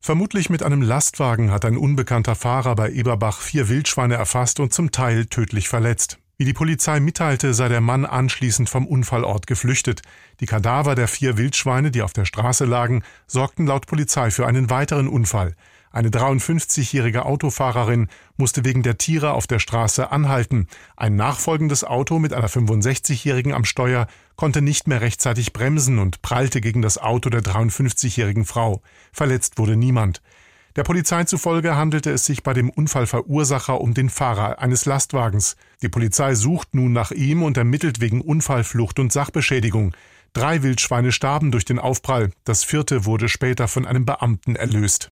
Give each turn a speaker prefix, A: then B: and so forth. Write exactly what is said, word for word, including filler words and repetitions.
A: Vermutlich mit einem Lastwagen hat ein unbekannter Fahrer bei Eberbach vier Wildschweine erfasst und zum Teil tödlich verletzt. Wie die Polizei mitteilte, sei der Mann anschließend vom Unfallort geflüchtet. Die Kadaver der vier Wildschweine, die auf der Straße lagen, sorgten laut Polizei für einen weiteren Unfall. Eine dreiundfünfzigjährige Autofahrerin musste wegen der Tiere auf der Straße anhalten. Ein nachfolgendes Auto mit einer fünfundsechzigjährigen am Steuer konnte nicht mehr rechtzeitig bremsen und prallte gegen das Auto der dreiundfünfzigjährigen Frau. Verletzt wurde niemand. Der Polizei zufolge handelte es sich bei dem Unfallverursacher um den Fahrer eines Lastwagens. Die Polizei sucht nun nach ihm und ermittelt wegen Unfallflucht und Sachbeschädigung. Drei Wildschweine starben durch den Aufprall, das vierte wurde später von einem Beamten erlöst.